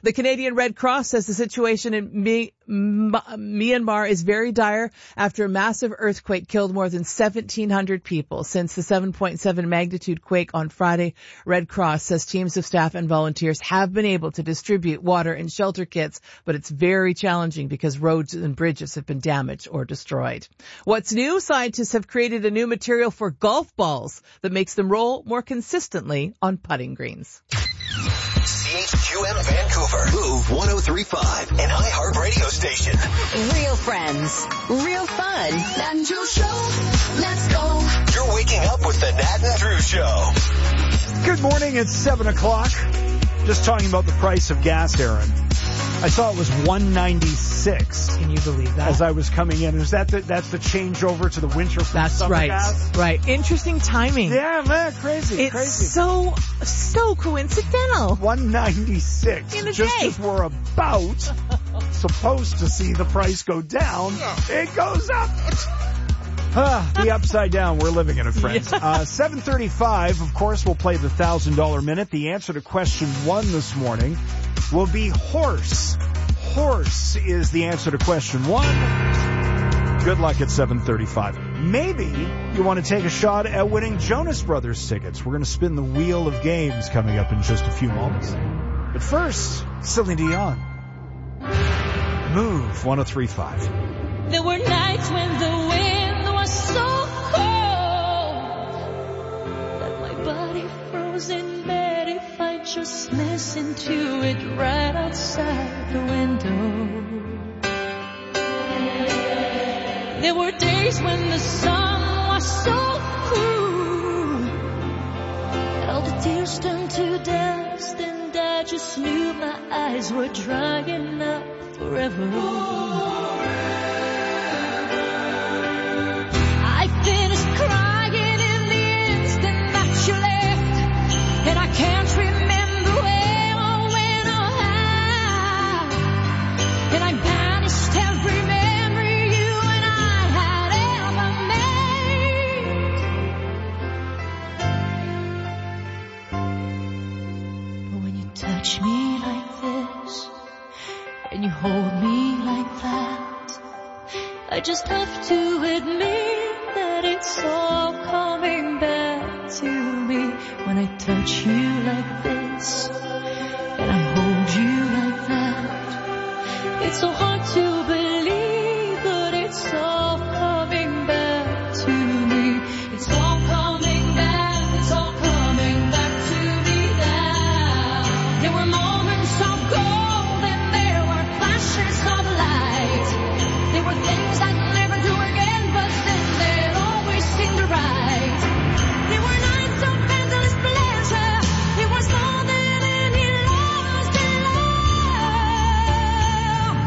The Canadian Red Cross says the situation in Myanmar is very dire after a massive earthquake killed more than 1,700 people. Since the 7.7 magnitude quake on Friday, Red Cross says teams of staff and volunteers have been able to distribute water and shelter kits, but it's very challenging because roads and bridges have been damaged or destroyed. What's new? Scientists have created a new material for golf balls that makes them roll more consistently on putting greens. CHQM Vancouver, Move 103.5, an iHeart radio station. Real friends, real fun. Nat and Drew Show, let's go. You're waking up with the Nat and Drew Show. Good morning, it's 7 o'clock. Just talking about the price of gas, Aaron. I saw it was $1.96. Can you believe that? As I was coming in. Is that that's the changeover to the winter from That's summer right. gas? Right. Interesting timing. Yeah, man, crazy. It's so coincidental. $1.96. In a Just day. as we're about supposed to see the price go down, it goes up. The upside down. We're living in it, friends. 7:35, of course, we'll play the $1,000 minute. The answer to question 1 this morning will be horse. Horse is the answer to question 1. Good luck at 7:35. Maybe you want to take a shot at winning Jonas Brothers tickets. We're going to spin the wheel of games coming up in just a few moments. But first, Celine Dion. Move 103.5. There were nights when the wind was so cold that my body froze in bed if I just listened to it right outside the window. There were days when the sun was so cool that all the tears turned to dust, and I just knew my eyes were drying up forever. I finished crying in the instant that you left, and I can't remember where or when or how, and I banished every memory you and I had ever made. But when you touch me like this, and you hold me like that, I just have to admit that it's all coming back to me. When I touch you like this, and I hold you like that, it's so hard to believe, but it's all coming back to me. It's all coming back, it's all coming back to me now. There were moments of gold and there were flashes of light. There were things I'd never do again, but then they'd always seem to right. There were nights of endless pleasure. It was more than any lost in love.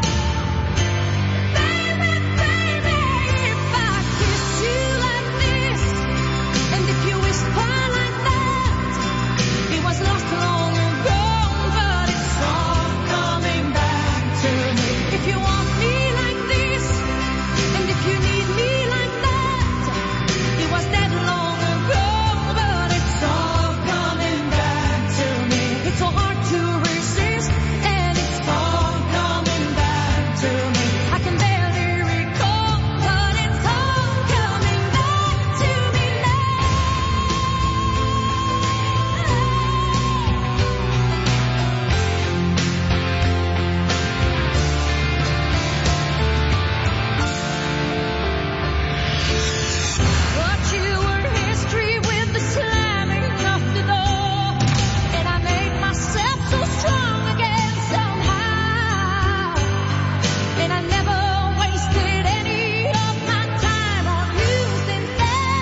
Baby, baby, if I kiss you like this, and if you whisper like that, it was lost long ago, but it's all coming back to me. If you want me like this, and if you need me like that, it was dead long ago, but it's all coming back to me. It's so hard to resist, and it's all coming back to me. I can barely recall, but it's all coming back to me But you were history with the slamming of the door, and I made myself so strong again somehow, and I never wasted any of my time on you since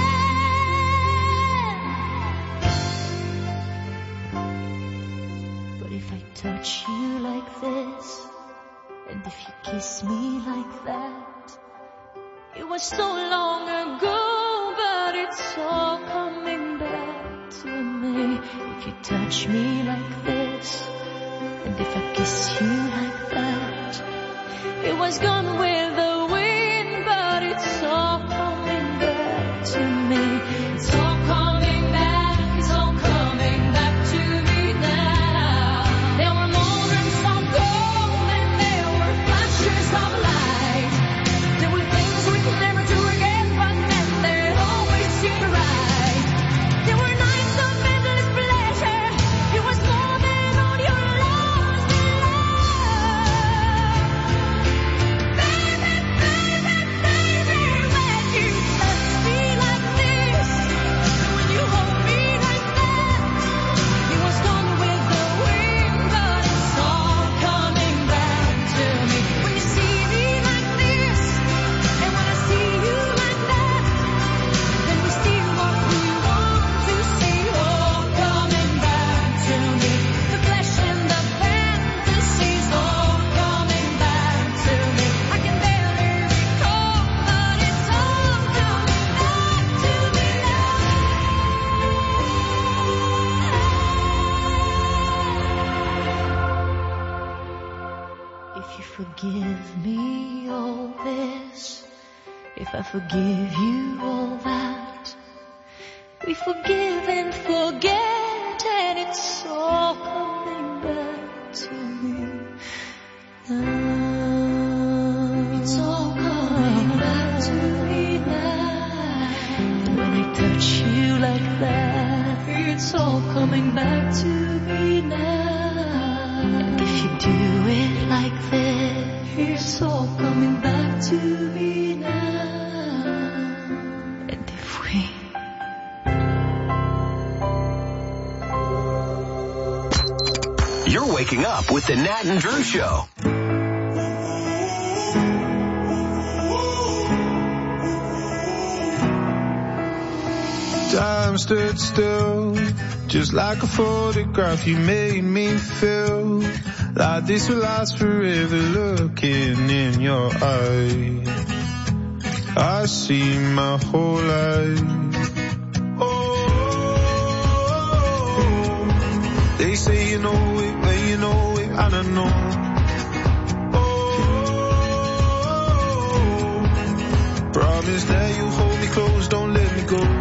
then. But if I touch you like this, and if you kiss me like that, it was so long ago, but it's all coming back to me. If you touch me like this, and if I kiss you like that, it was gone with the wind, but it's all coming back to me. It's all coming back, it's all coming back to me now. There were moments of If you forgive me all this, if I forgive you all that, we forgive and forget, and it's all coming back to me now. It's all coming back to me now. When I touch you like that, it's all coming back to me now. And if you do it like this, it's all coming back to me now. And if we You're waking up with the Nat and Drew Show. Time stood still, just like a photograph. You made me feel like this will last forever. Looking in your eyes, I see my whole life. Oh, they say you know it, but you know it, I don't know. Oh, promise that you hold me close, don't let me go.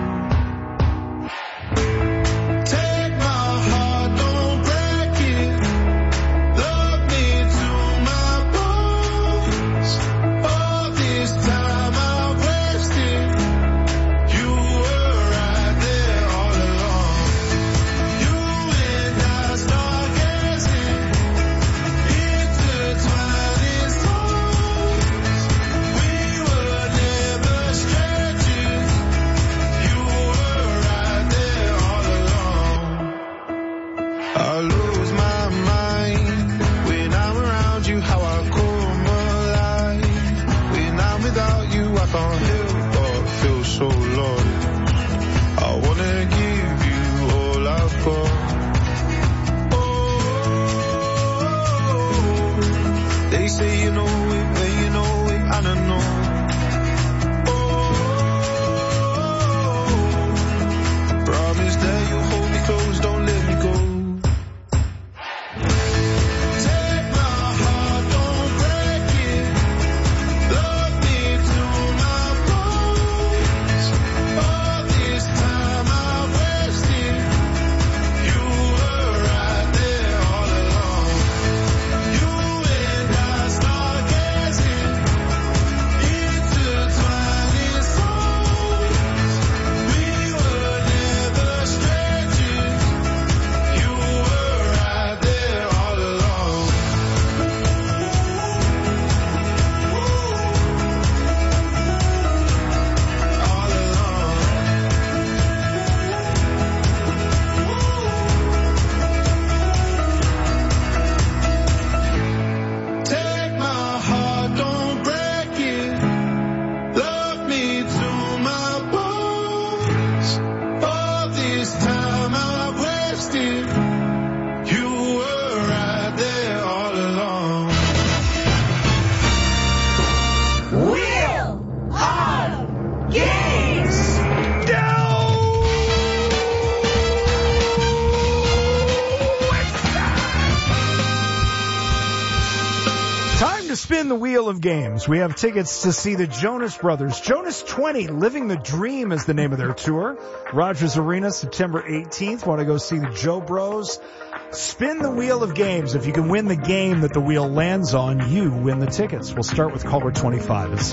Spin the wheel of games. We have tickets to see the Jonas Brothers. Jonas 20, Living the Dream is the name of their tour. Rogers Arena, September 18th. Want to go see the Joe Bros? Spin the wheel of games. If you can win the game that the wheel lands on, you win the tickets. We'll start with caller 25 at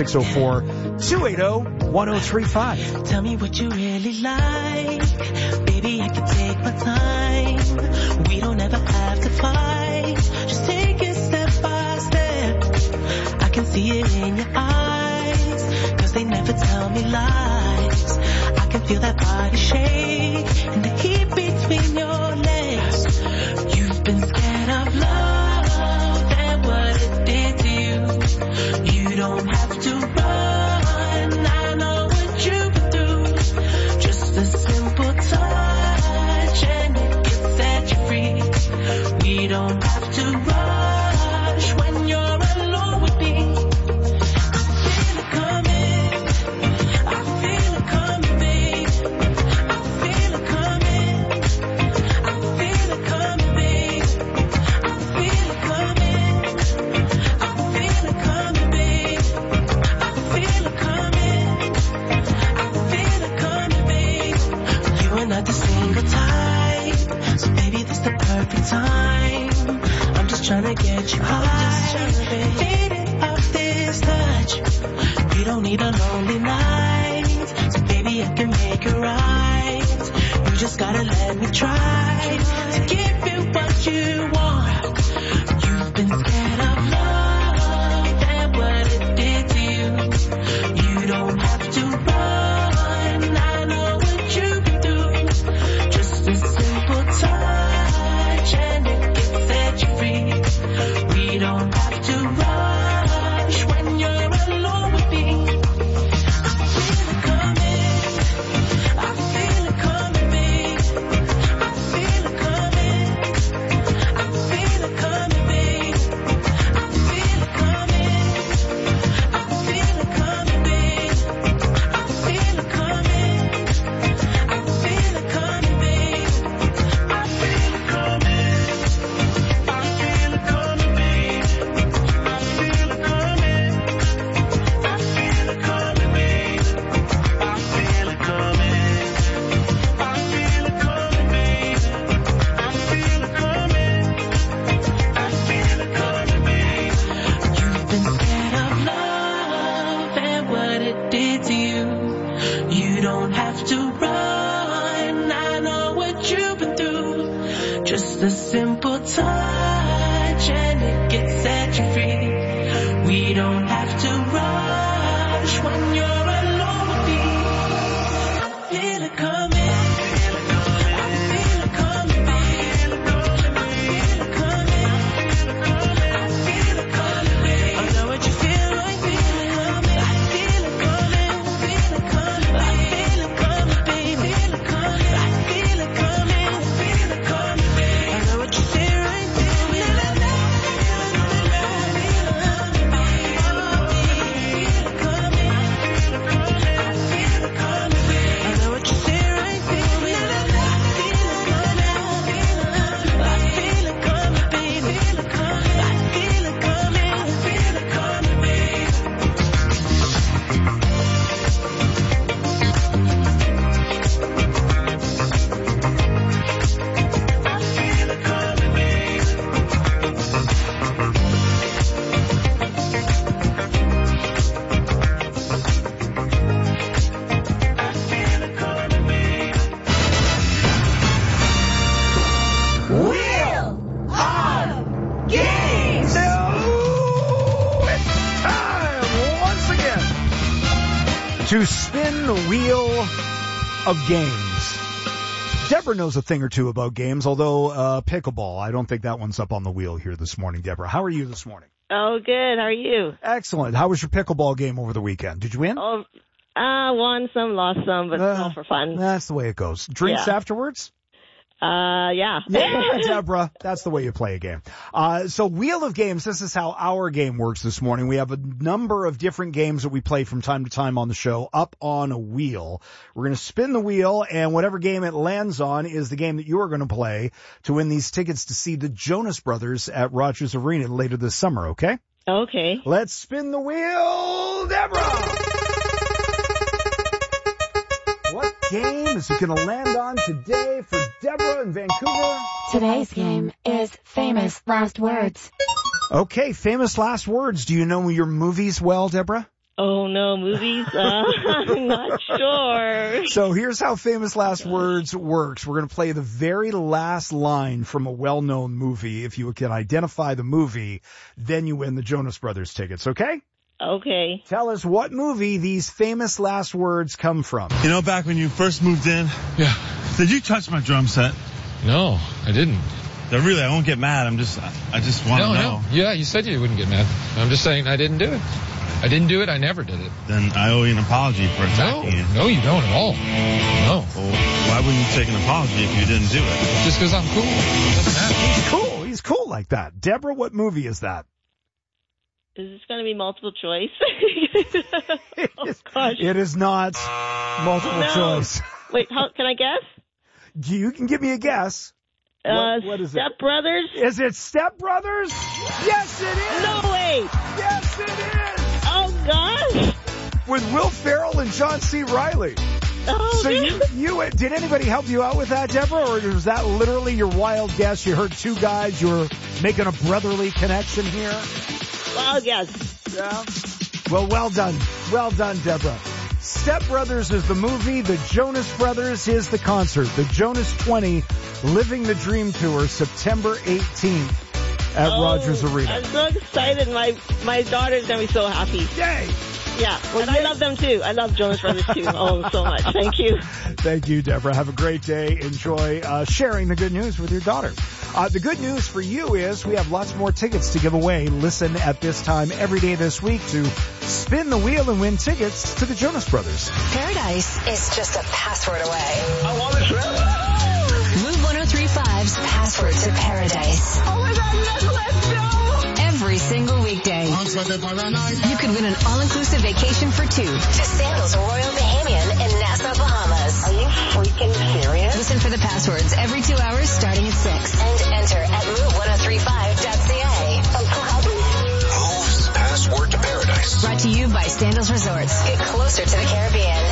604-280-1035. Tell me what you really like. Baby, I can take my time. We don't ever have to fight. Just take it step by step. I can see it in your eyes, 'cause they never tell me lies. I can feel that body shake and the heat between your legs. You've been scared of love and what it did to you. You don't have to run, I know what you've been through. Just a simple touch and it can set you free. We don't have to rush when you're alone with me. I feel it coming, babe. I feel just trying to get you high. Faded off this touch. You don't need a lonely night. So baby, I can make it right. You just gotta let me try to give you what you want. You've been scared of love and what it did to you. You don't have to run. I know what you've been through. Just a simple touch and it can set you free. We don't have to rush when you're alone with me. I feel it coming. I feel it coming, babe. I feel it coming. I feel it coming, babe. I feel it coming. I feel it coming, babe. I feel it coming. I feel it coming, babe. I feel it coming. I feel it coming, babe. I feel it coming. I feel it coming, babe. I feel it coming. I feel it coming, babe. I feel it coming. I feel it coming, babe. You've been scared of love and what it did to you. You don't have to run. I know what you've been through. Just a simple touch and it can set you free. We don't have to rush when you're alone with me. I feel it coming. I feel it coming, babe. I feel it coming. I feel it coming, babe. I know what you feel like. Feel it coming. I feel it coming. Feel it coming. I feel it coming, babe. Feel it coming. I feel it coming. Feel it coming, babe. I know what you feel right. Feel it To spin the wheel of games. Deborah knows a thing or two about games, although pickleball, I don't think that one's up on the wheel here this morning. Deborah, how are you this morning? Oh, good. How are you? Excellent. How was your pickleball game over the weekend? Did you win? Oh, won some, lost some, but all for fun. That's the way it goes. Drinks afterwards? Yeah. Yeah, Deborah. That's the way you play a game. So Wheel of Games, this is how our game works this morning. We have a number of different games that we play from time to time on the show up on a wheel. We're going to spin the wheel, and whatever game it lands on is the game that you are going to play to win these tickets to see the Jonas Brothers at Rogers Arena later this summer, okay? Okay. Let's spin the wheel, Deborah! What game is it going to land on today for Deborah in Vancouver? Today's game is Famous Last Words. Okay, Famous Last Words. Do you know your movies well, Deborah? Oh, no, movies? I'm not sure. So here's how Famous Last Words works. We're going to play the very last line from a well-known movie. If you can identify the movie, then you win the Jonas Brothers tickets, okay? Okay. Tell us what movie these famous last words come from. You know, back when you first moved in? Yeah. Did you touch my drum set? No, I didn't. Really, I won't get mad. I just want to know. No. Yeah, you said you wouldn't get mad. I'm just saying I didn't do it. I didn't do it. I never did it. Then I owe you an apology for attacking you. No, you don't at all. No. Well, why wouldn't you take an apology if you didn't do it? Just because I'm cool. It doesn't matter. He's cool. He's cool like that. Deborah, what movie is that? Is this going to be multiple choice? Oh, gosh. It is not multiple choice. Wait, can I guess? You can give me a guess. What is Step Brothers? Is it Step Brothers? Yes, it is. No way. Yes, it is. Oh, gosh. With Will Ferrell and John C. Reilly. Oh, So okay. you did anybody help you out with that, Deborah, or was that literally your wild guess? You heard two guys, you were making a brotherly connection here? Well, yes. Yeah. Well done. Well done, Deborah. Step Brothers is the movie. The Jonas Brothers is the concert. The Jonas 20 Living the Dream Tour, September 18th at Rogers Arena. I'm so excited. My daughter's going to be so happy. Yay! Yeah, and I love them too. I love Jonas Brothers too. Oh, so much. Thank you. Thank you, Deborah. Have a great day. Enjoy sharing the good news with your daughter. The good news for you is we have lots more tickets to give away. Listen at this time every day this week to spin the wheel and win tickets to the Jonas Brothers. Paradise is just a password away. I want to trip. Move 103.5's Password to Paradise. Oh my God, yes, let's go! Every single weekday. You could win an all-inclusive vacation for two to Sandals Royal Bahamian in Nassau, Bahamas. Are you freaking serious? Listen for the passwords every 2 hours starting at 6. And enter at move1035.ca. Move's Password to Paradise. Brought to you by Sandals Resorts. Get closer to the Caribbean.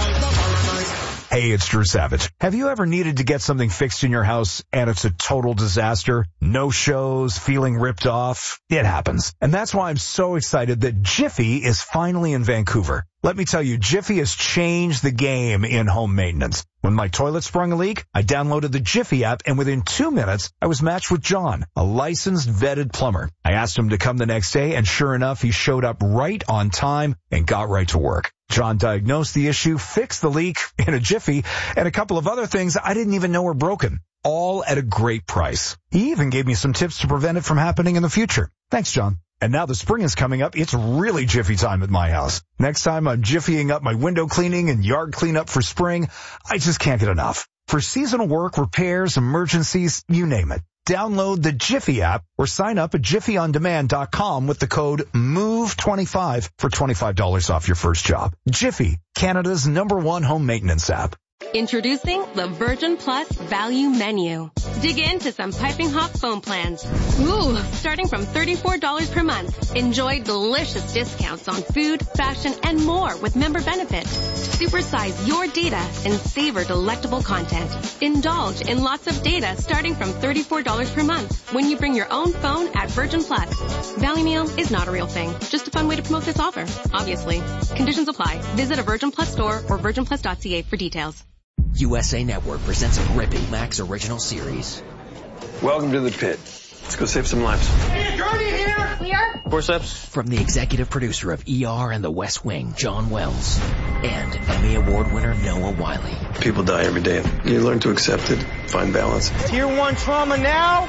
Hey, it's Drew Savage. Have you ever needed to get something fixed in your house and it's a total disaster? No shows, feeling ripped off? It happens. And that's why I'm so excited that Jiffy is finally in Vancouver. Let me tell you, Jiffy has changed the game in home maintenance. When my toilet sprung a leak, I downloaded the Jiffy app, and within 2 minutes, I was matched with John, a licensed, vetted plumber. I asked him to come the next day, and sure enough, he showed up right on time and got right to work. John diagnosed the issue, fixed the leak in a jiffy, and a couple of other things I didn't even know were broken, all at a great price. He even gave me some tips to prevent it from happening in the future. Thanks, John. And now the spring is coming up. It's really Jiffy time at my house. Next time I'm Jiffying up my window cleaning and yard cleanup for spring, I just can't get enough. For seasonal work, repairs, emergencies, you name it. Download the Jiffy app or sign up at jiffyondemand.com with the code MOVE25 for $25 off your first job. Jiffy, Canada's #1 home maintenance app. Introducing the Virgin Plus Value Menu. Dig into some piping hot phone plans. Ooh, starting from $34 per month. Enjoy delicious discounts on food, fashion, and more with member benefits. Supersize your data and savor delectable content. Indulge in lots of data starting from $34 per month when you bring your own phone at Virgin Plus. Value Meal is not a real thing, just a fun way to promote this offer, obviously. Conditions apply. Visit a Virgin Plus store or virginplus.ca for details. USA Network presents a gripping Max original series. Welcome to the pit. Let's go save some lives. Hey, Gertie here! We are? Forceps. From the executive producer of ER and The West Wing, John Wells, and Emmy Award winner Noah Wiley. People die every day. You learn to accept it, find balance. Tier 1 trauma now?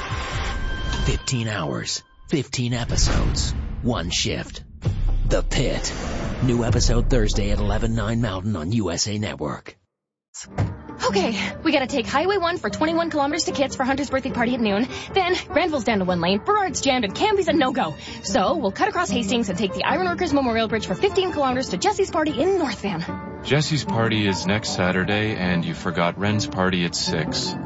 15 hours, 15 episodes, 1 shift. The Pit. New episode Thursday at 11/9 Mountain on USA Network. Okay, we gotta take Highway 1 for 21 kilometers to Kitts for Hunter's birthday party at noon. Then, Granville's down to 1 lane, Burrard's jammed, and Canby's a no-go. So, we'll cut across Hastings and take the Ironworkers Memorial Bridge for 15 kilometers to Jesse's party in North Van. Jesse's party is next Saturday, and you forgot Ren's party at 6.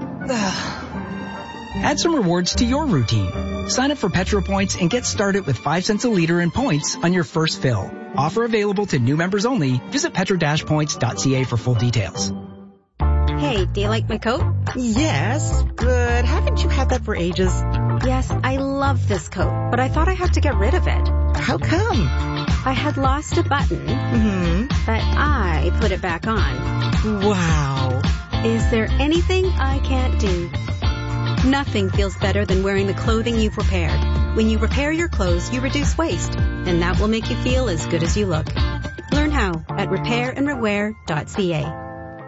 Add some rewards to your routine. Sign up for Petro Points and get started with 5 cents a liter in points on your first fill. Offer available to new members only. Visit petro-points.ca for full details. Hey, do you like my coat? Yes, but haven't you had that for ages? Yes, I love this coat, but I thought I had to get rid of it. How come? I had lost a button, but I put it back on. Wow. Is there anything I can't do? Nothing feels better than wearing the clothing you've repaired. When you repair your clothes, you reduce waste, and that will make you feel as good as you look. Learn how at repairandrewear.ca.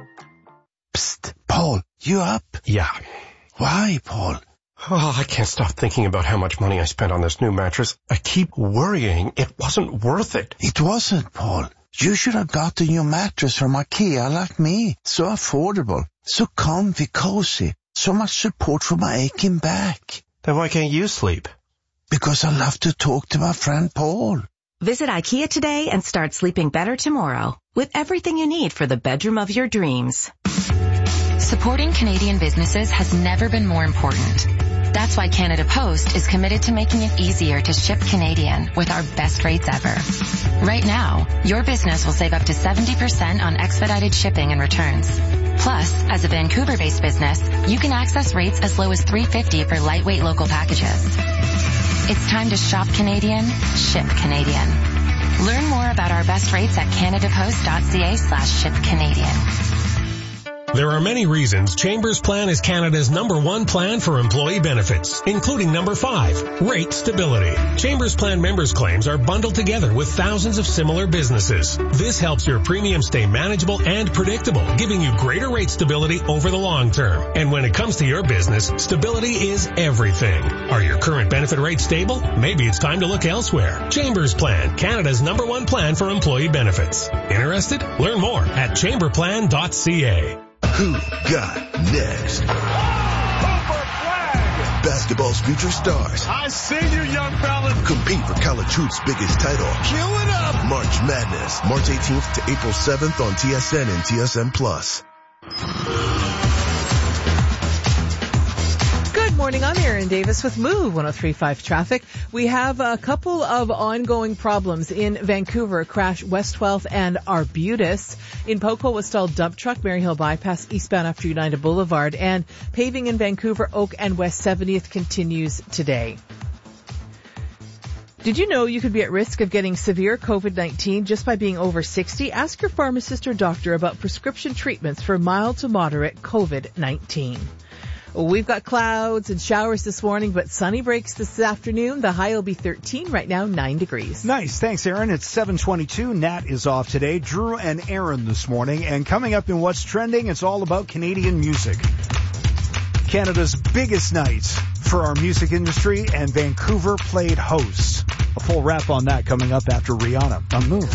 Psst, Paul, you up? Yeah. Why, Paul? Oh, I can't stop thinking about how much money I spent on this new mattress. I keep worrying it wasn't worth it. It wasn't, Paul. You should have gotten your mattress from IKEA like me. So affordable, so comfy, cozy, so much support for my aching back. Then why can't you sleep? Because I love to talk to my friend Paul. Visit IKEA today and start sleeping better tomorrow with everything you need for the bedroom of your dreams. Supporting Canadian businesses has never been more important. That's why Canada Post is committed to making it easier to ship Canadian with our best rates ever. Right now, your business will save up to 70% on expedited shipping and returns. Plus, as a Vancouver-based business, you can access rates as low as $3.50 for lightweight local packages. It's time to shop Canadian, ship Canadian. Learn more about our best rates at canadapost.ca/shipcanadian. There are many reasons Chambers Plan is Canada's #1 plan for employee benefits, including number 5, rate stability. Chambers Plan members' claims are bundled together with thousands of similar businesses. This helps your premium stay manageable and predictable, giving you greater rate stability over the long term. And when it comes to your business, stability is everything. Are your current benefit rates stable? Maybe it's time to look elsewhere. Chambers Plan, Canada's #1 plan for employee benefits. Interested? Learn more at chamberplan.ca. Who got next? Basketball's future stars. I see you, young fella. Compete for college hoops' biggest title. Cue it up. March Madness, March 18th to April 7th on TSN and TSN+. Good morning, I'm Erin Davis with Move 103.5 Traffic. We have a couple of ongoing problems in Vancouver, crash West 12th and Arbutus. In Poco, a stalled dump truck, Maryhill Bypass, eastbound after United Boulevard, and paving in Vancouver, Oak and West 70th continues today. Did you know you could be at risk of getting severe COVID-19 just by being over 60? Ask your pharmacist or doctor about prescription treatments for mild to moderate COVID-19. We've got clouds and showers this morning, but sunny breaks this afternoon. The high will be 13. Right now, 9 degrees. Nice. Thanks, Aaron. It's 7:22. Nat is off today. Drew and Aaron this morning. And coming up in What's Trending, it's all about Canadian music. Canada's biggest night for our music industry, and Vancouver played host. A full wrap on that coming up after Rihanna on Move.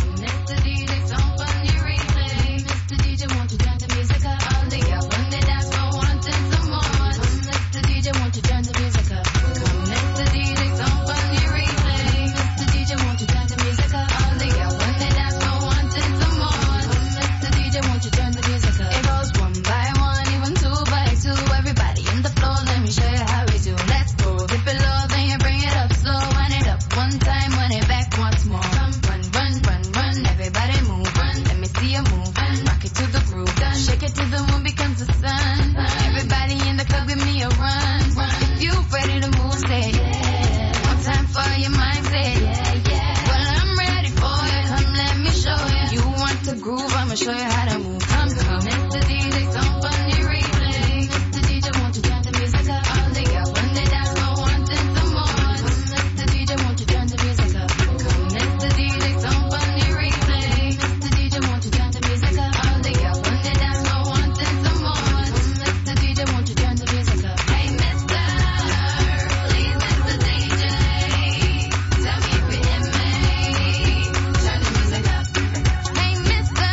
Show you how to move. Come, Mr. DJ, don't fun your replay. Mr. DJ, won't you turn the music up? All they got when they dance for wanting some more. Mr. DJ, won't you turn the music up? Come, Mr. DJ, don't fun your replay. Mr. DJ, won't you turn the music up? All they got when they dance for wanting some more. Mr. DJ, won't you turn the music up? Hey, mister, please, Mr. DJ, tell me if you hear me. Turn the music up. Hey, mister.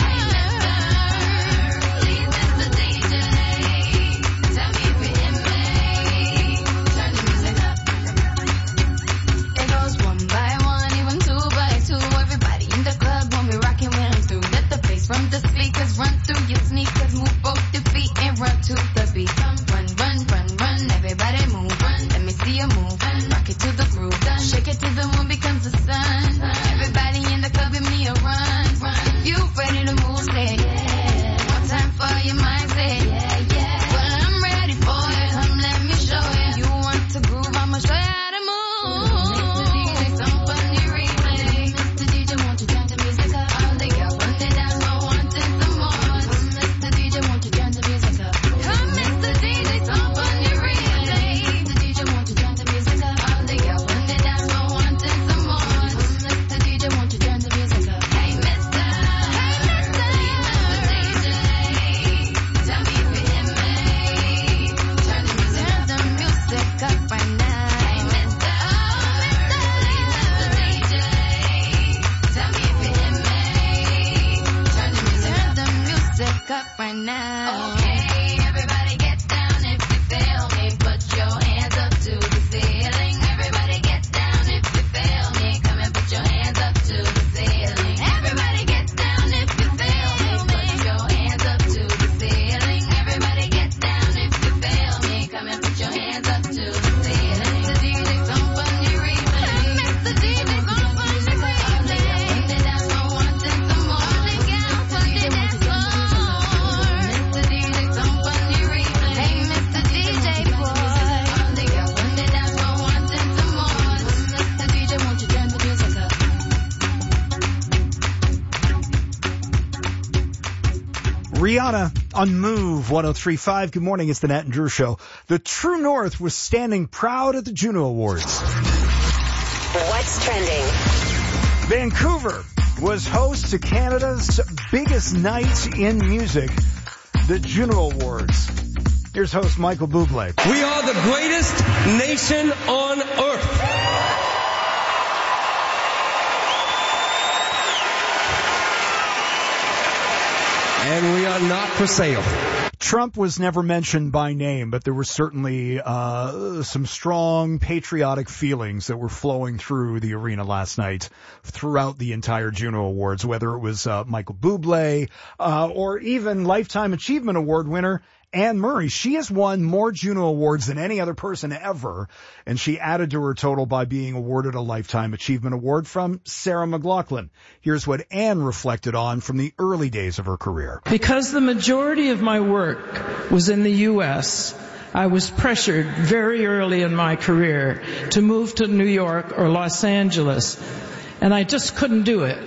From the speakers, run through your sneakers, move both your feet and run to the beat. Run, run, run, run, everybody move. Run, let me see you move. Rock it to the groove. Shake it till the moon becomes the sun. Everybody in the club, give me a run. If you ready to move, say yeah. One time for your mind, say yeah. Well, I'm ready for it. Come, let me show you. You want to groove, I'ma show you how to move. Mr. DJ, some funny replay. Mr. DJ, won't you turn the music up? All they got when they dance. Mr. DJ, won't you turn the music up? Come, Mr. DJ, some funny replay. Mr. DJ, won't you turn the music up? All they got when they dance for wanting some more. Rihanna on Move 103.5. Good morning. It's the Nat and Drew Show. The True North was standing proud at the Juno Awards. What's trending? Vancouver was host to Canada's biggest night in music, the Juno Awards. Here's host Michael Bublé. We are the greatest nation on earth. And we are not for sale. Trump was never mentioned by name, but there were certainly some strong patriotic feelings that were flowing through the arena last night throughout the entire Juno Awards, whether it was Michael Bublé or even Lifetime Achievement Award winner Anne Murray. She has won more Juno Awards than any other person ever, and she added to her total by being awarded a Lifetime Achievement Award from Sarah McLachlan. Here's what Anne reflected on from the early days of her career. Because the majority of my work was in the U.S., I was pressured very early in my career to move to New York or Los Angeles, and I just couldn't do it.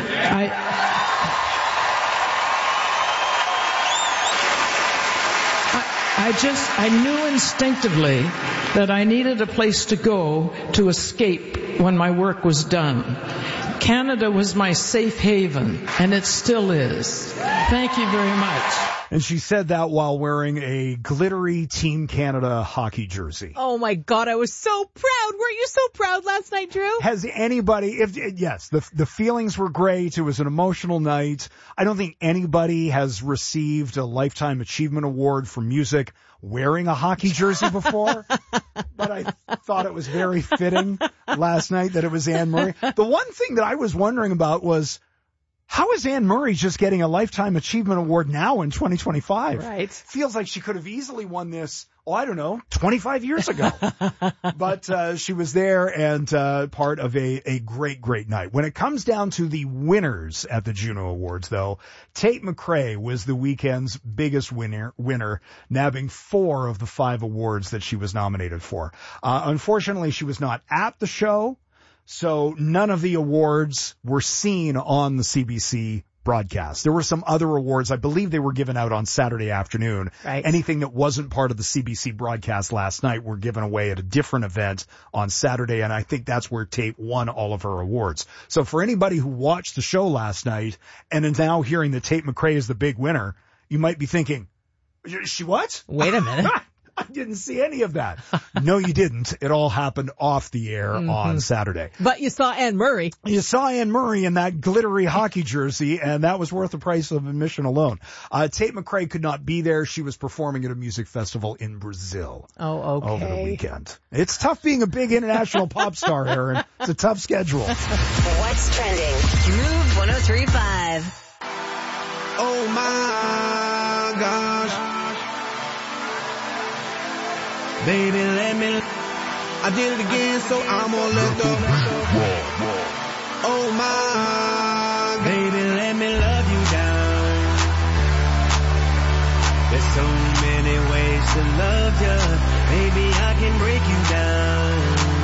I knew instinctively that I needed a place to go to escape when my work was done. Canada was my safe haven, and it still is. Thank you very much. And she said that while wearing a glittery Team Canada hockey jersey. Oh my God, I was so proud. Weren't you so proud last night, Drew? Has anybody, yes, the feelings were great. It was an emotional night. I don't think anybody has received a Lifetime Achievement Award for music wearing a hockey jersey before, but I thought it was very fitting last night that it was Anne Murray. The one thing that I was wondering about was, how is Anne Murray just getting a Lifetime Achievement Award now in 2025? Right. Feels like she could have easily won this, 25 years ago. But she was there and part of a great, great night. When it comes down to the winners at the Juno Awards, though, Tate McRae was the weekend's biggest winner, nabbing 4 of the 5 awards that she was nominated for. Unfortunately, she was not at the show, so none of the awards were seen on the CBC broadcast. There were some other awards. I believe they were given out on Saturday afternoon. Right. Anything that wasn't part of the CBC broadcast last night were given away at a different event on Saturday, and I think that's where Tate won all of her awards. So for anybody who watched the show last night and is now hearing that Tate McRae is the big winner, you might be thinking, she what? Wait a minute. I didn't see any of that. No, you didn't. It all happened off the air on Saturday. But you saw Anne Murray. You saw Anne Murray in that glittery hockey jersey, and that was worth the price of admission alone. Tate McRae could not be there. She was performing at a music festival in Brazil. Oh, okay. Over the weekend. It's tough being a big international pop star, Aaron. It's a tough schedule. What's trending? Move 103.5. Oh my gosh. Baby, let me. I did it again, so I'm gonna let the. Oh my. Baby, let me love you down. There's so many ways to love you. Baby, I can break you down.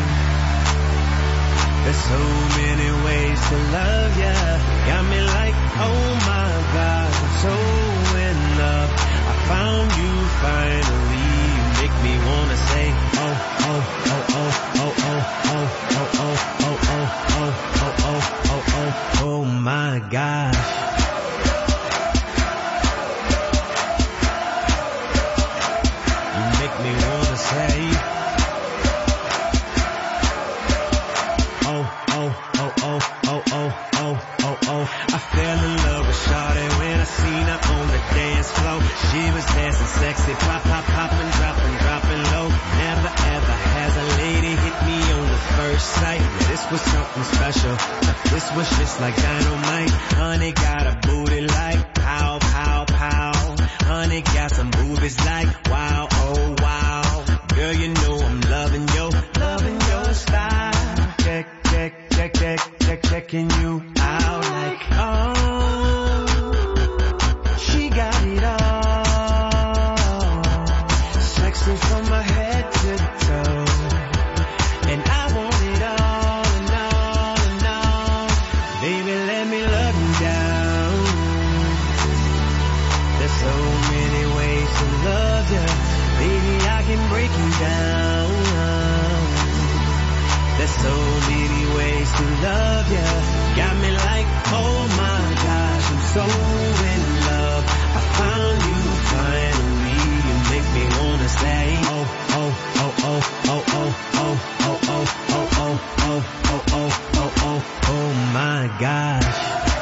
There's so many ways to love you. Got me like, oh my God, I'm so in love. I found you finally. Make me wanna say, oh, oh, oh, oh, oh, oh, oh, oh, oh, oh, oh, oh, oh, oh, oh, oh, my gosh. You make me wanna say, oh, oh, oh, oh, oh, oh, oh, oh, oh. I fell in love with Shawty when I seen her on the dance floor. She was dancing sexy, pop, pop, poppin', dropping low. Never ever has a lady hit me on the first sight. This was something special. This was just like dynamite. Honey got a booty like pow, pow, pow. Honey got some boobies like wow, oh wow. Girl, you know I'm loving your style. Checking you out like oh, she got it all. Sexy from my head to toe, and I want it all and all and all. Baby, let me love you down. There's so many ways to love ya. Got me like, oh my gosh, I'm so in love. I found you finally. You make me wanna say, oh, oh, oh, oh, oh, oh, oh, oh, oh, oh, oh, oh, oh, oh, oh, oh, oh my gosh.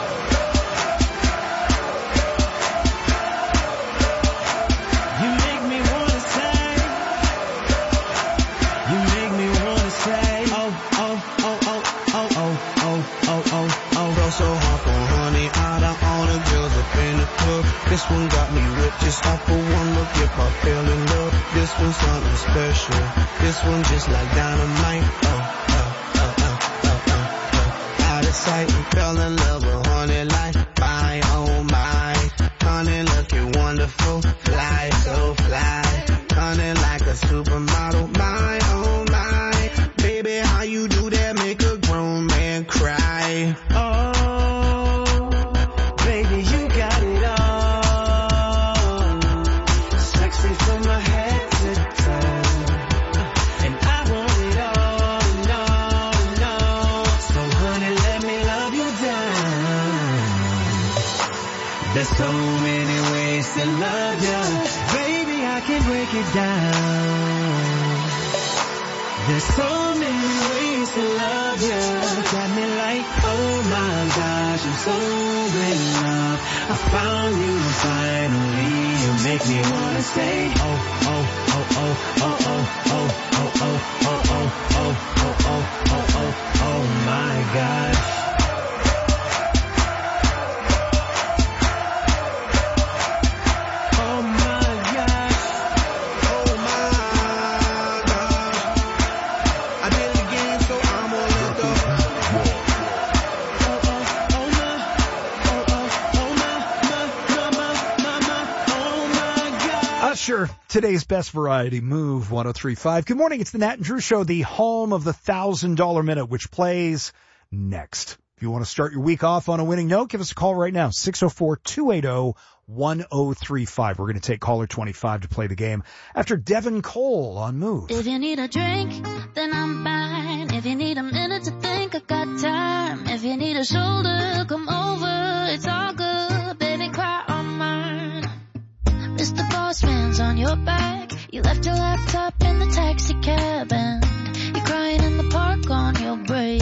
So hard for honey, out of all the girls up in the club. This one got me ripped just off of one look. If I fell in love, this one's something special. This one just like dynamite. Out of sight and fell in love with honey like my, oh my. Honey looking wonderful, fly so fly. Honey like a supermodel, my, oh my. Baby, how you do that? Make a grown man cry. Oh. There's so many ways to love ya. Baby, I can break it down. There's so many ways to love ya. Got me like, oh my gosh, I'm so in love. I found you finally. You make me wanna say, oh, oh, oh, oh, oh, oh, oh, oh, oh, oh, oh, oh, oh, oh, oh, oh, oh my gosh. Sure. Today's best variety, Move 103.5. Good morning. It's the Nat and Drew Show, the home of the $1,000 Minute, which plays next. If you want to start your week off on a winning note, give us a call right now, 604-280-1035. We're going to take caller 25 to play the game after Devin Cole on Move. If you need a drink, then I'm fine. If you need a minute to think, I got time. If you need a shoulder, come over. It's all good, baby, cry on mine. Mr. Boss Man's on your back. You left your laptop in the taxi cab and you're crying in the park on your break.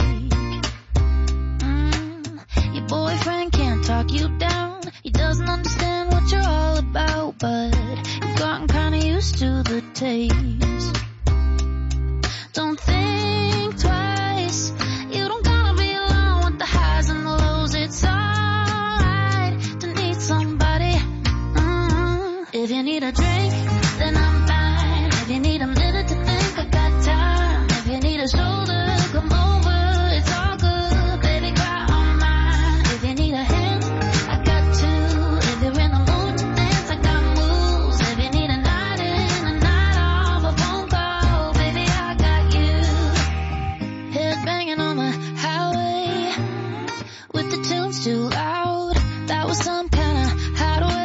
Your boyfriend can't talk you down. He doesn't understand what you're all about, but you've gotten kinda used to the taste. Don't think twice. You don't gotta be alone with the highs and the lows. It's alright to need somebody. If you need a drink, then I'm fine. If you need a minute to think, I got time. If you need a shoulder, come over. It's all good, baby, cry on mine. If you need a hand, I got two. If you're in the mood to dance, I got moves. If you need a night in, a night off, a phone call, baby, I got you. Head banging on the highway with the tunes too loud. That was some kind of hideaway.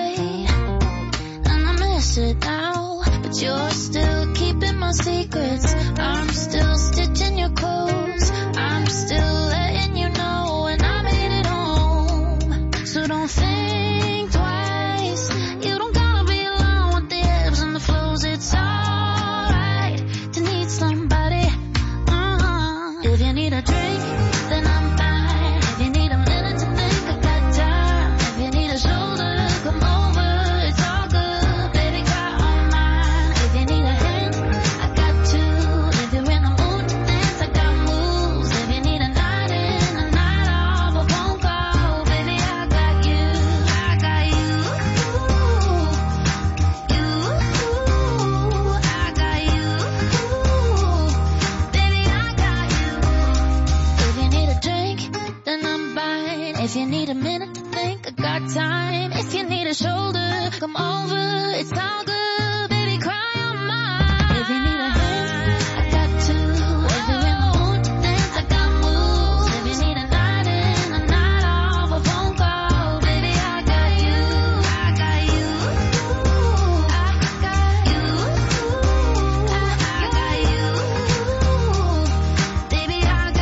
It now, but you're still keeping my secrets. I'm still stitching your clothes. I'm still letting you know when I made it home. So don't think twice. You don't gotta be alone with the ebbs and the flows. It's alright to need somebody. If you need a drink, then I'm fine. If you need a minute to think, I got time. If you need a shoulder, come over. It's all good. If you need a minute to think, I got time. If you need a shoulder, come over. It's all good, baby, cry on mine. If you need a hand, I got two. If you're in the mood to dance, I got moves. If you need a night in, a night off, a phone call, baby, I got you. I got you. I got you. I got you. Baby, I got you.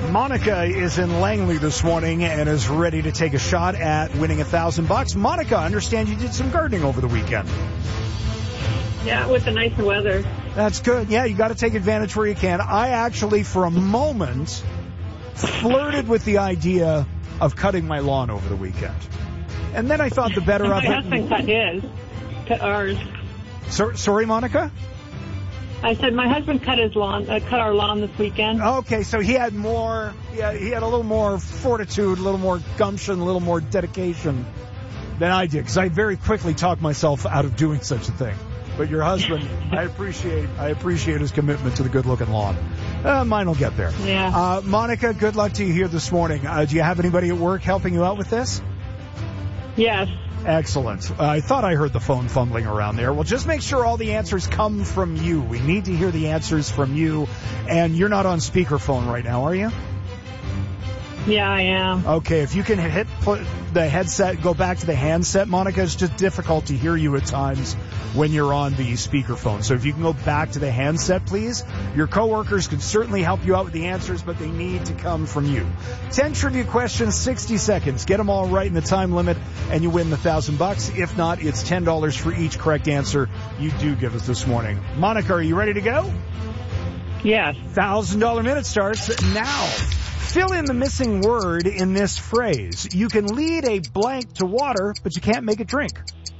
Monica is in Langley this morning and is ready to take a shot at winning $1,000. Monica, I understand you did some gardening over the weekend. Yeah, with the nicer weather. That's good. Yeah, you got to take advantage where you can. I actually, for a moment, flirted with the idea of cutting my lawn over the weekend. And then I thought the better of it... My husband cut his. Cut ours. Sorry, Monica? I said my husband cut our lawn this weekend. Okay, so he had more... Yeah, he had a little more fortitude, a little more gumption, a little more dedication than I did, because I very quickly talked myself out of doing such a thing. But your husband, I appreciate his commitment to the good-looking lawn. Mine will get there. Yeah. Monica, good luck to you here this morning. Do you have anybody at work helping you out with this? Yes. Excellent. I thought I heard the phone fumbling around there. Well, just make sure all the answers come from you. We need to hear the answers from you. And you're not on speakerphone right now, are you? Yeah, I am. Okay, if you can put the headset, go back to the handset, Monica. It's just difficult to hear you at times when you're on the speakerphone. So if you can go back to the handset, please. Your coworkers can certainly help you out with the answers, but they need to come from you. 10 trivia questions, 60 seconds. Get them all right in the time limit, and you win the $1,000. If not, it's $10 for each correct answer you do give us this morning. Monica, are you ready to go? Yes. $1,000 minute starts now. Fill in the missing word in this phrase. You can lead a blank to water, but you can't make it drink.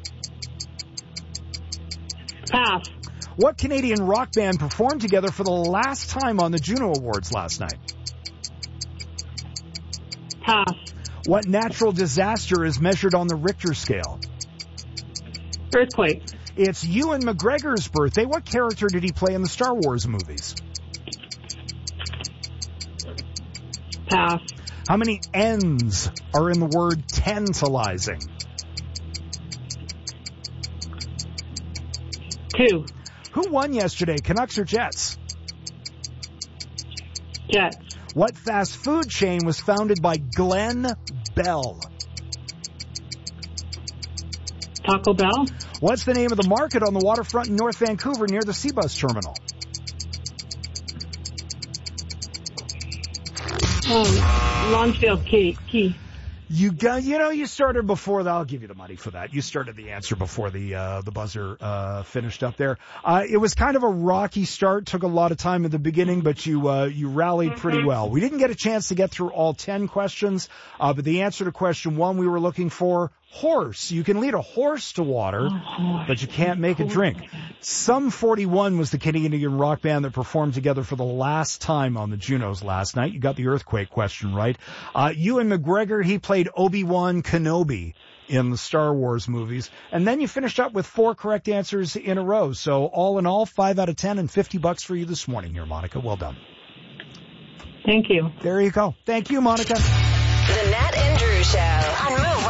Pass. What Canadian rock band performed together for the last time on the Juno Awards last night? Pass. What natural disaster is measured on the Richter scale? Earthquake. It's Ewan McGregor's birthday. What character did he play in the Star Wars movies? Pass. How many N's are in the word tantalizing? 2. Who won yesterday, Canucks or Jets? Jets. What fast food chain was founded by Glenn Bell? Taco Bell. What's the name of the market on the waterfront in North Vancouver near the Seabus terminal? Lonsdale Key. You started before that. I'll give you the money for that. You started the answer before the buzzer finished up there. It was kind of a rocky start. Took a lot of time at the beginning, but you rallied pretty well. We didn't get a chance to get through all 10 questions, but the answer to question 1 we were looking for, horse. You can lead a horse to water, but you can't make a drink. Sum 41 was the Canadian rock band that performed together for the last time on the Junos last night. You got the earthquake question right. Ewan McGregor, he played Obi-Wan Kenobi in the Star Wars movies. And then you finished up with 4 correct answers in a row. So all in all, 5 out of 10 and $50 for you this morning here, Monica. Well done. Thank you. There you go. Thank you, Monica. The Nat and Drew Show on Move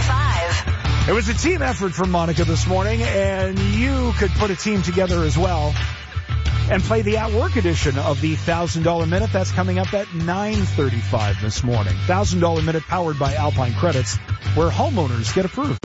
103.5. It was a team effort from Monica this morning, and you could put a team together as well and play the at-work edition of the $1,000 Minute. That's coming up at 9:35 this morning. $1,000 Minute powered by Alpine Credits, where homeowners get approved.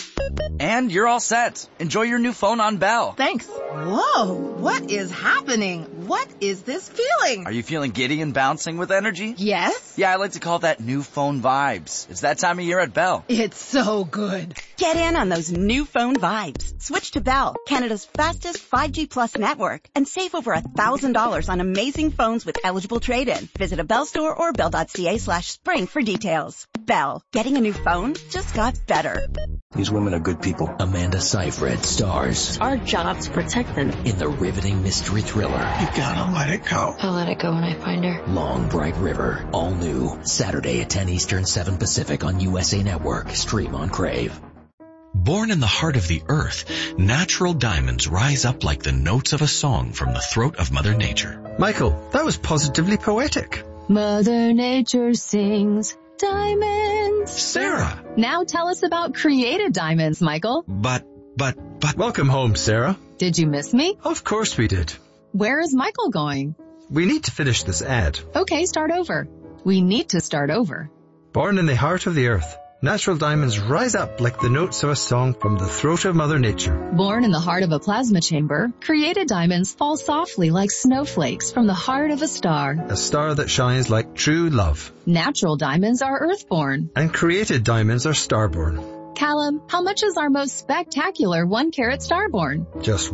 And you're all set. Enjoy your new phone on Bell. Thanks. Whoa, what is happening? What is this feeling? Are you feeling giddy and bouncing with energy? Yes. Yeah, I like to call that new phone vibes. It's that time of year at Bell. It's so good. Get in on those new phone vibes. Switch to Bell, Canada's fastest 5G Plus network, and save over $1,000 on amazing phones with eligible trade-in. Visit a Bell store or bell.ca/spring for details. Bell, getting a new phone just got better. These women are good people. Amanda Seyfried stars. It's our job to protect them. In the riveting mystery thriller. You gotta let it go. I'll let it go when I find her. Long Bright River. All new. Saturday at 10 Eastern, 7 Pacific on USA Network. Stream on Crave. Born in the heart of the earth, natural diamonds rise up like the notes of a song from the throat of Mother Nature. Michael, that was positively poetic. Mother Nature sings diamonds. Sarah! Now tell us about created diamonds, Michael. But... Welcome home, Sarah. Did you miss me? Of course we did. Where is Michael going? We need to finish this ad. Okay, start over. We need to start over. Born in the heart of the earth, Natural diamonds rise up like the notes of a song from the throat of Mother Nature. Born in the heart of a plasma chamber, created diamonds fall softly like snowflakes from the heart of a star. A star that shines like true love. Natural diamonds are earthborn. And created diamonds are starborn. Callum, how much is our most spectacular 1-carat starborn? Just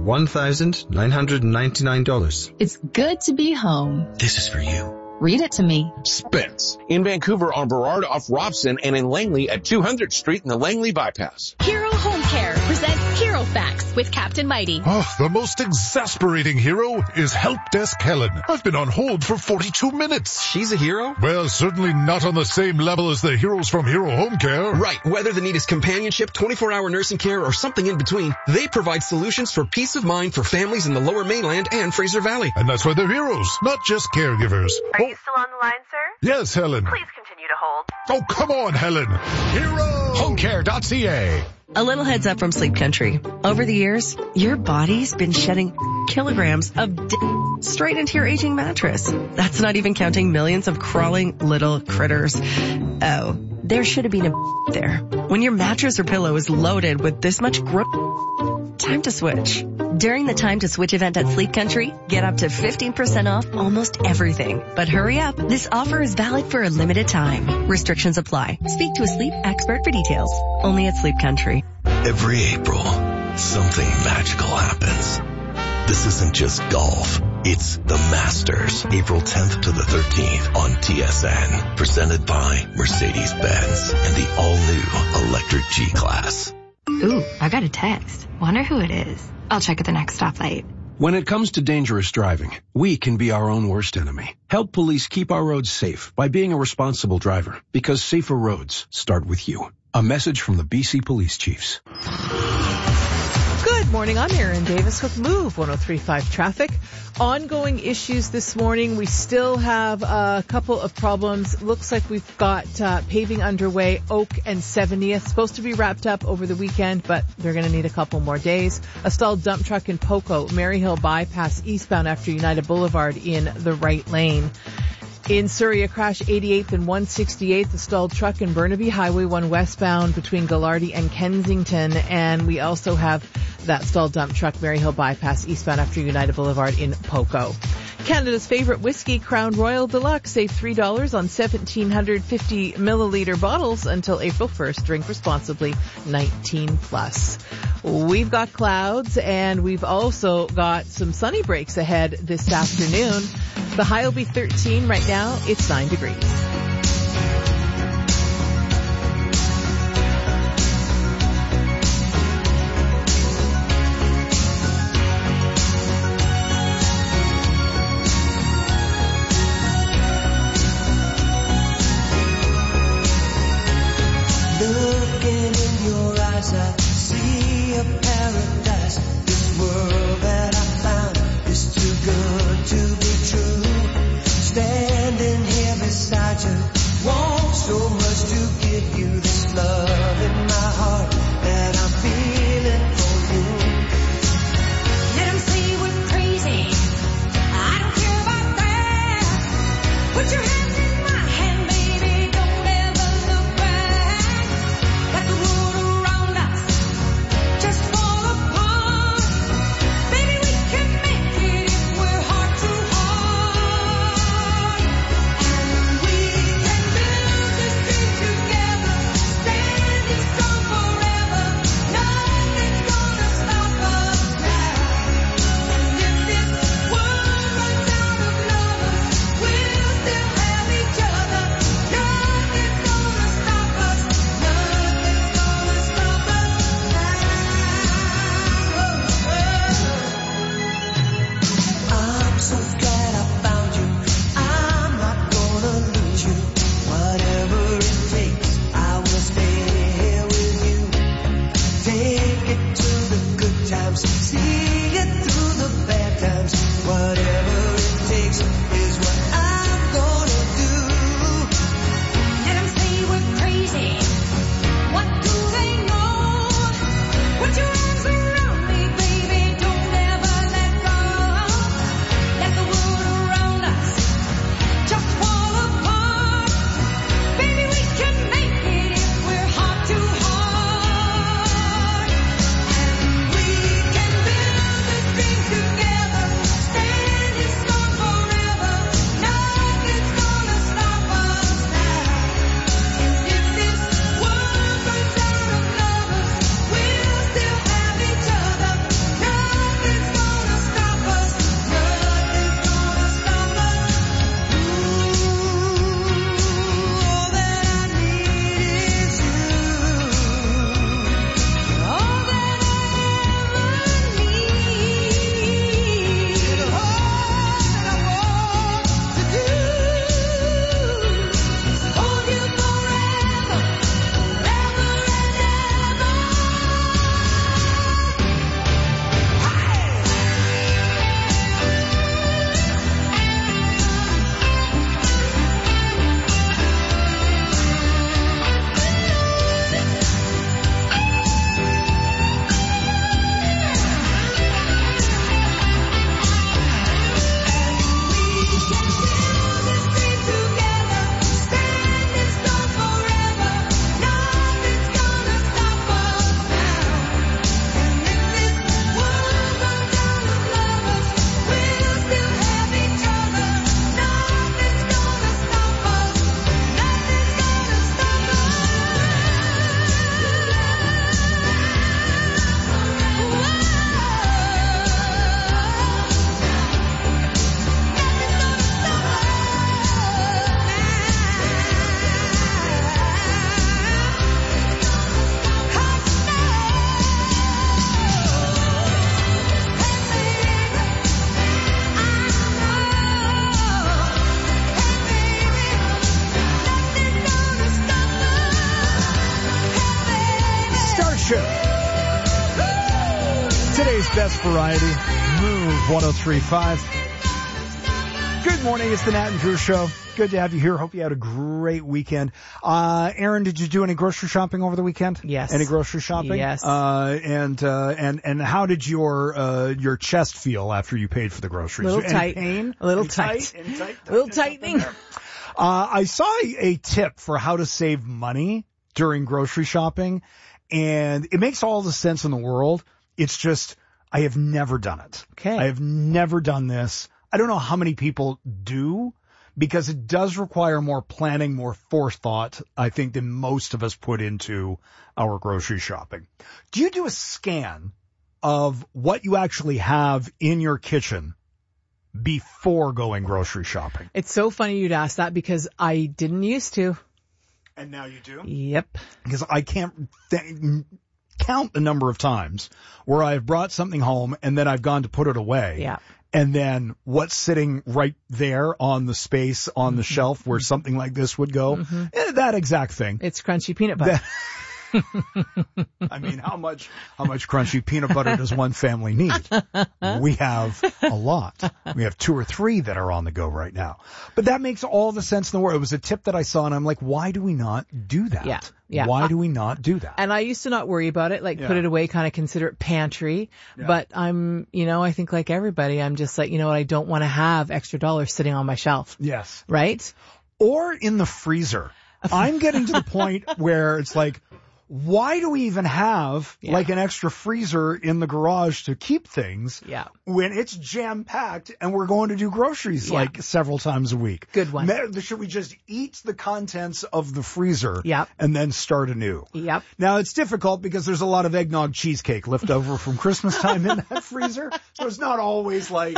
$1,999. It's good to be home. This is for you. Read it to me. Spence. In Vancouver on Burrard off Robson and in Langley at 200th Street in the Langley Bypass. Hero Home Care presents Hero Facts with Captain Mighty. Oh, the most exasperating hero is Help Desk Helen. I've been on hold for 42 minutes. She's a hero? Well, certainly not on the same level as the heroes from Hero Home Care. Right. Whether the need is companionship, 24-hour nursing care, or something in between, they provide solutions for peace of mind for families in the Lower Mainland and Fraser Valley. And that's why they're heroes, not just caregivers. Are you still on the line, sir? Yes, Helen. Please continue to hold. Oh, come on, Helen. HeroHomeCare.ca. A little heads up from Sleep Country. Over the years, your body's been shedding kilograms of straight into your aging mattress. That's not even counting millions of crawling little critters. Oh, there should have been a there. When your mattress or pillow is loaded with this much time to switch. During the Time to Switch event at Sleep Country, get up to 15% off almost everything. But hurry up, this offer is valid for a limited time. Restrictions apply. Speak to a sleep expert for details. Only at Sleep Country. Every April, something magical happens. This isn't just golf. It's the Masters, April 10th to the 13th on TSN. Presented by Mercedes-Benz and the all-new electric G-Class. Ooh, I got a text. Wonder who it is. I'll check at the next stoplight. When it comes to dangerous driving, we can be our own worst enemy. Help police keep our roads safe by being a responsible driver, because safer roads start with you. A message from the BC Police Chiefs. Good morning. I'm Erin Davis with Move 103.5 Traffic. Ongoing issues this morning. We still have a couple of problems. Looks like we've got paving underway, Oak and 70th. Supposed to be wrapped up over the weekend, but they're going to need a couple more days. A stalled dump truck in Poco, Maryhill bypass eastbound after United Boulevard in the right lane. In Surrey, a crash 88th and 168th, a stalled truck in Burnaby, Highway 1 westbound between Gallardi and Kensington. And we also have that stalled dump truck, Maryhill bypass eastbound after United Boulevard in Poco. Canada's favorite whiskey, Crown Royal Deluxe, save $3 on 1,750 milliliter bottles until April 1st. Drink responsibly, 19 plus. We've got clouds and we've also got some sunny breaks ahead this afternoon. The high will be 13. Right now, it's 9 degrees. Looking in your eyes, I see a paradise. This world that I found is too good to be true. Standing here beside you, want so much to give you this love in my heart that I'm feeling for you. Let them say we're crazy. I don't care about that. Put your hands in my hand, baby. Don't ever look back. Let the world around us just fall apart. Baby, we can make it if we're heart to heart. And we can build this dream together, standing strong forever. Nothing's gonna stop us now. And if this world runs out of lovers, we'll still have each other. Nothing's gonna stop us. Nothing's gonna stop us now. I'm so glad I found you. I'm not gonna lose you. Whatever it takes, I will stay here with you. Take it to the good times, see it through the bad times. Whatever it takes is what I'm gonna do. Let them say we're crazy. What do they know? Put your arms around me, baby. Don't ever let go. Let the world around us just fall apart. Baby, we can make it if we're heart variety. Move 103.5. Good morning. It's the Nat and Drew Show. Good to have you here. Hope you had a great weekend. Aaron, did you do any grocery shopping over the weekend? Yes. Any grocery shopping? Yes. And how did your chest feel after you paid for the groceries? A little Any tight. pain? A little tight. A little tightening. I saw a tip for how to save money during grocery shopping, and it makes all the sense in the world. It's just, I have never done it. Okay. I have never done this. I don't know how many people do, because it does require more planning, more forethought, I think, than most of us put into our grocery shopping. Do you do a scan of what you actually have in your kitchen before going grocery shopping? It's so funny you'd ask that, because I didn't used to. And now you do? Yep. Because I can't count the number of times where I've brought something home and then I've gone to put it away. Yeah. And then what's sitting right there on the space on the shelf where something like this would go? That exact thing. It's crunchy peanut butter. I mean, how much crunchy peanut butter does one family need? We have a lot. We have 2 or 3 that are on the go right now. But that makes all the sense in the world. It was a tip that I saw, and I'm like, why do we not do that? Yeah. Why do we not do that? And I used to not worry about it, put it away, kind of consider it pantry. Yeah. But I'm, I think like everybody, I'm just like, what, I don't want to have extra dollars sitting on my shelf. Yes. Right? Or in the freezer. I'm getting to the point where it's like, why do we even have an extra freezer in the garage to keep things when it's jam-packed and we're going to do groceries several times a week? Good one. Should we just eat the contents of the freezer Yep. and then start anew? Yep. Now, it's difficult because there's a lot of eggnog cheesecake left over from Christmas time in that freezer. So it's not always like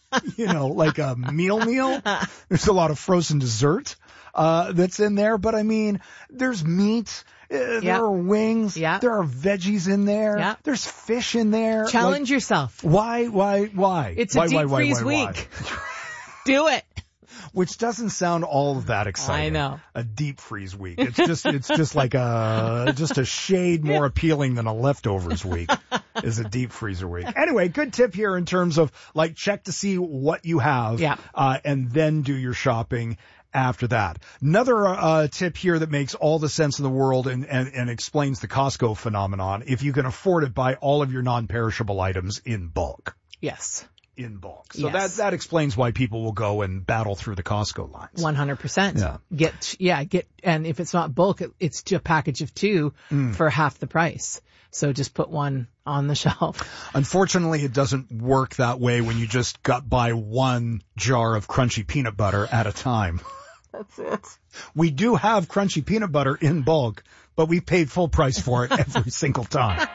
a meal. There's a lot of frozen dessert that's in there. But I mean, there's meat. There are wings. Yeah. There are veggies in there. Yeah. There's fish in there. Challenge yourself. Why? It's a deep freeze week. Do it. Which doesn't sound all that exciting. I know. A deep freeze week. It's just like just a shade more appealing than a leftovers week is a deep freezer week. Anyway, good tip here in terms of check to see what you have. Yeah. And then do your shopping after that. Another tip here that makes all the sense in the world and explains the Costco phenomenon. If you can afford it, buy all of your non-perishable items in bulk. Yes. In bulk. So that explains why people will go and battle through the Costco lines. 100%. Get, and if it's not bulk, it's a package of 2 for half the price. So just put one on the shelf. Unfortunately, it doesn't work that way when you just buy 1 jar of crunchy peanut butter at a time. That's it. We do have crunchy peanut butter in bulk, but we paid full price for it every single time.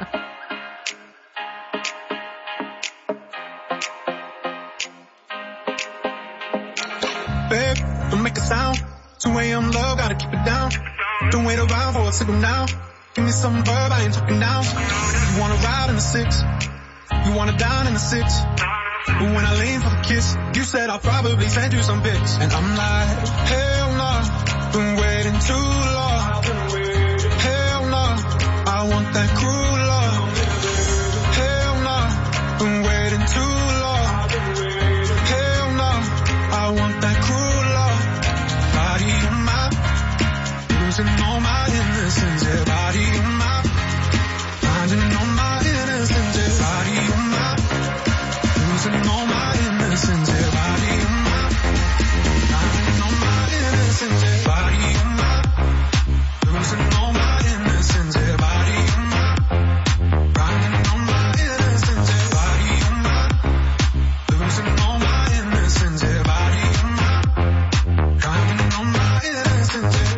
Babe, don't make a sound. 2 a.m. love, gotta keep it down. Don't wait around for a signal now. Give me some verb, I ain't talking down. You wanna ride in the 6, you wanna dine in the 6. But when I lean for the kiss, you said I'll probably send you some pics. And I'm like, hell no, been waiting too long. Hell no, I want that cruel love. Hell no, been waiting too long. Hell no, I want that cruel love. Body on my, losing all my innocence. Yeah, body on my, finding all my innocence. Yeah, body on my, losing all my innocence. Yeah, body on my, finding all my innocence. Yeah, body on my, losing all my innocence. Yeah, body on my, finding all my innocence. Yeah, body on my, losing all my innocence. Yeah, body on my, finding all my innocence. Yeah,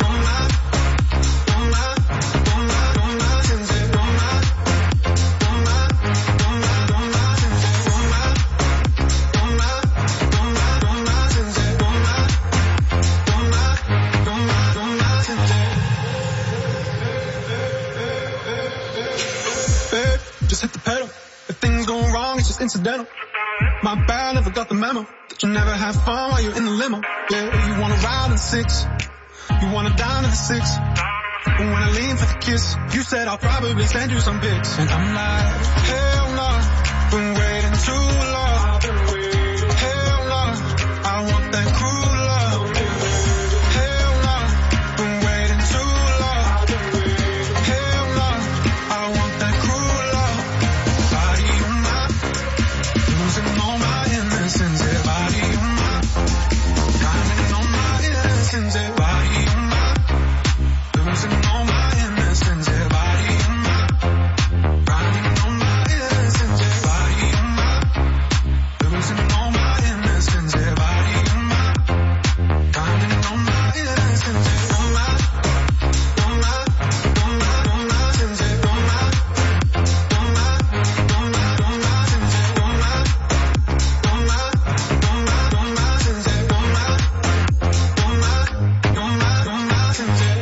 just hit the pedal. If things go wrong, it's just incidental. My bad, never got the memo that you never have fun while you're in the limo. Yeah, you wanna ride in the 6, you wanna dine in the 6. But when I lean for the kiss, you said I'll probably send you some pics. And I'm like, hell no, been waiting too long. Hell no, I want that cruel love. Hell no, been waiting too long. Hell no, I want that cruel love. Body on my, losing all my innocence. Yeah, body on my, diamond on my innocence. Yeah, body on my, losing all my innocence. Yeah, body on my, diamond on my innocence. Yeah, body on my, losing all my innocence. Yeah, body on my, diamond on my innocence. Yeah, on my, on my, on my, on my innocence. Yeah, on my, on my, on my, on my innocence. Yeah, on my, on my, on my, on my innocence. Yeah, on my, on my, on my, on my innocence. Yeah.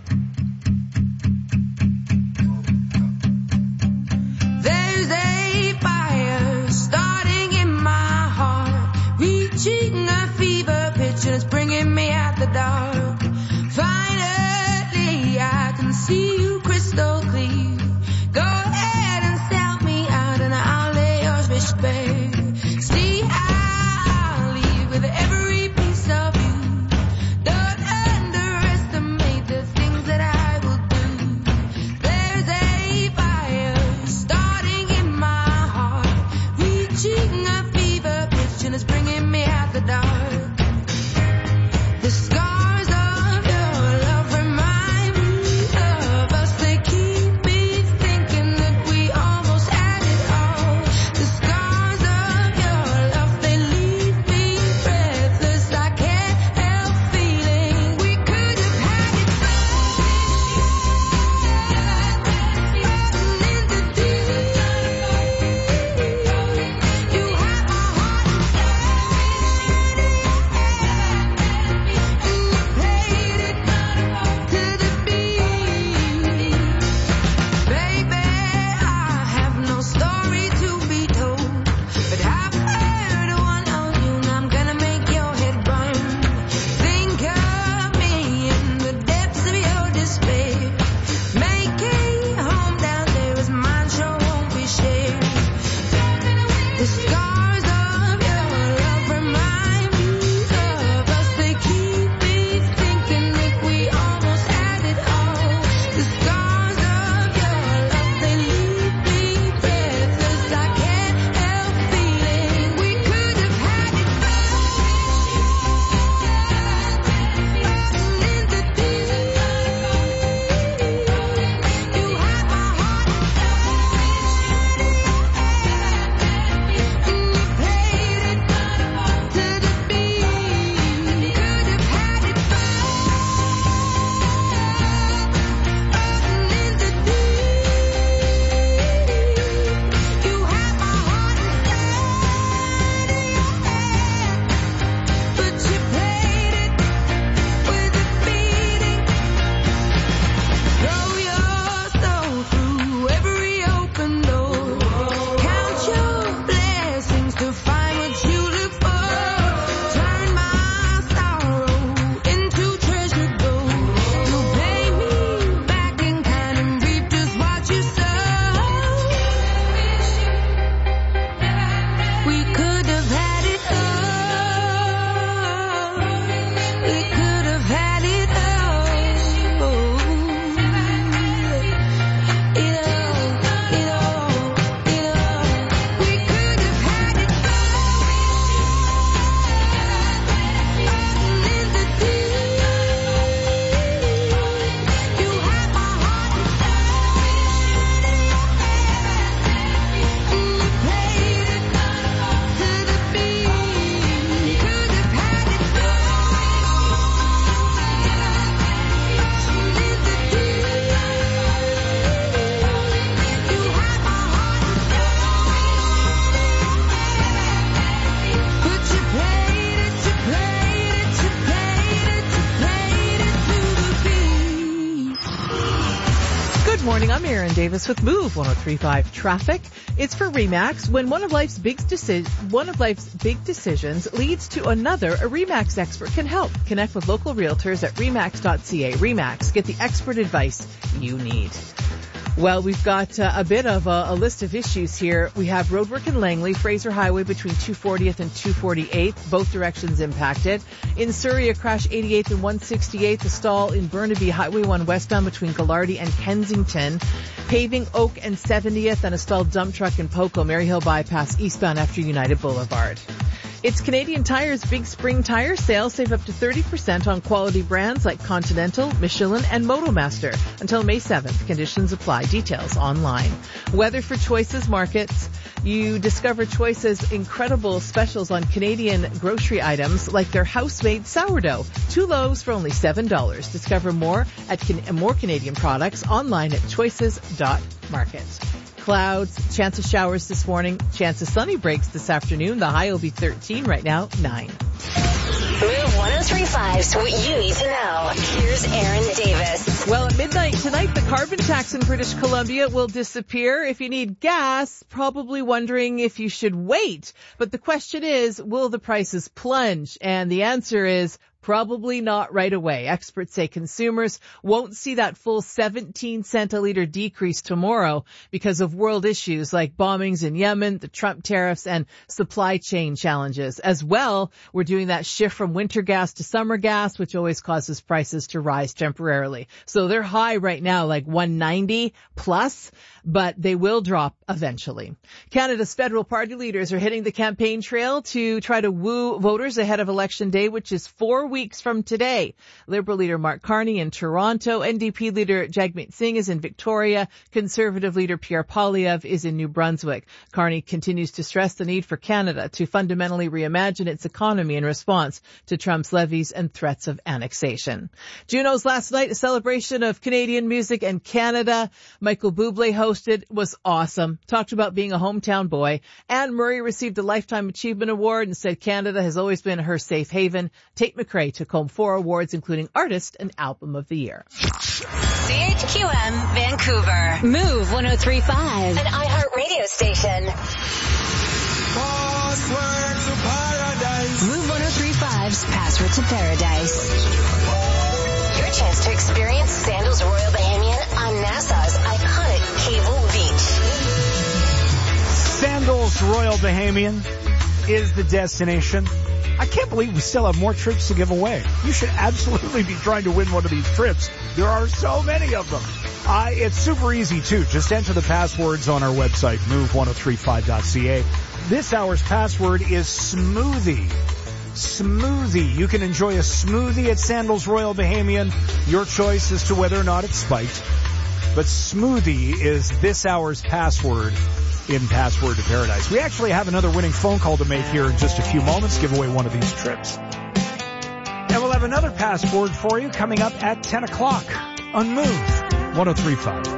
There's a fire starting in my heart, reaching a fever pitch and it's bringing me out the dark. Finally, I can see you crystal clear. Go ahead and sell me out and I'll lay yours fish bare. See, I'll leave with every piece of you. Don't underestimate the things that I will do. There's a fire starting in my heart, reaching a fever pitch and it's bringing me out the dark. The scars of your love remind me of us. They keep me thinking that we almost had it all. The scars of your love, they leave me breathless. I can't help feeling we could have had it all. In the deep, you have my heart inside, and you played it to the beat. Baby, I have no story to be told, but I've heard one of you and I'm gonna make your head burn. Think of me in the depths of your despair. Make a home down there as mine sure won't be shared. The scars of your love remind me of us. They keep me thinking that we almost had it all. The scars of your love, they leave me breathless. I can't help feeling we could have had it all. In the deep, you have my heart inside, and you played it to the beat. Could have had it all. In the deep, you have my heart inside of your head, but you played it with a beating. Throw your soul through every open door. Count your blessings to find what you look for. Turn my sorrow into treasure gold. You pay me back in kind and reap just what you sow. We could have had it all. We could have had it all. It all. We could have had it all. In the deep, you have my heart inside of your head, and you played it to the beat. Could have had it all. In the deep, you have my heart inside, but you played it to the beat. Good morning. I'm Erin Davis with Move 103.5 Traffic. It's for RE/MAX. When one of life's big decisions leads to another, a RE/MAX expert can help. Connect with local realtors at remax.ca. RE/MAX. Get the expert advice you need. Well, we've got a bit of a list of issues here. We have roadwork in Langley, Fraser Highway between 240th and 248th, both directions impacted. In Surrey, a crash 88th and 168th, a stall in Burnaby, Highway 1 westbound between Gallardy and Kensington. Paving Oak and 70th, and a stalled dump truck in Poco, Maryhill bypass eastbound after United Boulevard. It's Canadian Tire's big spring tire sale. Save up to 30% on quality brands like Continental, Michelin, and Motomaster until May 7th. Conditions apply. Details online. Weather for Choices Markets. You discover Choice's incredible specials on Canadian grocery items like their house-made sourdough. 2 loaves for only $7. Discover more at more Canadian products online at choices.market. Clouds, chance of showers this morning, chance of sunny breaks this afternoon. The high will be 13, right now 9. Move 103.5's what you need to know. Here's Aaron Davis. Well, at midnight tonight, the carbon tax in British Columbia will disappear. If you need gas, probably wondering if you should wait. But the question is, will the prices plunge? And the answer is probably not right away. Experts say consumers won't see that full 17 cent a liter decrease tomorrow because of world issues like bombings in Yemen, the Trump tariffs, and supply chain challenges. As well, we're doing that shift from winter gas to summer gas, which always causes prices to rise temporarily. So they're high right now, like 190 plus, but they will drop eventually. Canada's federal party leaders are hitting the campaign trail to try to woo voters ahead of Election Day, which is 4 weeks from today. Liberal leader Mark Carney in Toronto, NDP leader Jagmeet Singh is in Victoria, Conservative leader Pierre Poilievre is in New Brunswick. Carney continues to stress the need for Canada to fundamentally reimagine its economy in response to Trump's levies and threats of annexation. Juno's last night, a celebration of Canadian music and Canada. Michael Bublé hosted, was awesome. Talked about being a hometown boy. Anne Murray received a Lifetime Achievement Award and said Canada has always been her safe haven. Tate McRae took home 4 awards, including Artist and Album of the Year. CHQM Vancouver. Move 103.5. An iHeartRadio station. Move 103.5's Password to Paradise. Your chance to experience Sandals Royal Bahamian on NASA's iconic Cable Beach. Sandals Royal Bahamian is the destination. I can't believe we still have more trips to give away. You should absolutely be trying to win one of these trips. There are so many of them. It's super easy, too. Just enter the passwords on our website, move1035.ca. This hour's password is smoothie. Smoothie. You can enjoy a smoothie at Sandals Royal Bahamian. Your choice as to whether or not it's spiked. But smoothie is this hour's password in Password to Paradise. We actually have another winning phone call to make here in just a few moments. Give away one of these trips. And we'll have another password for you coming up at 10 o'clock on Move 103.5.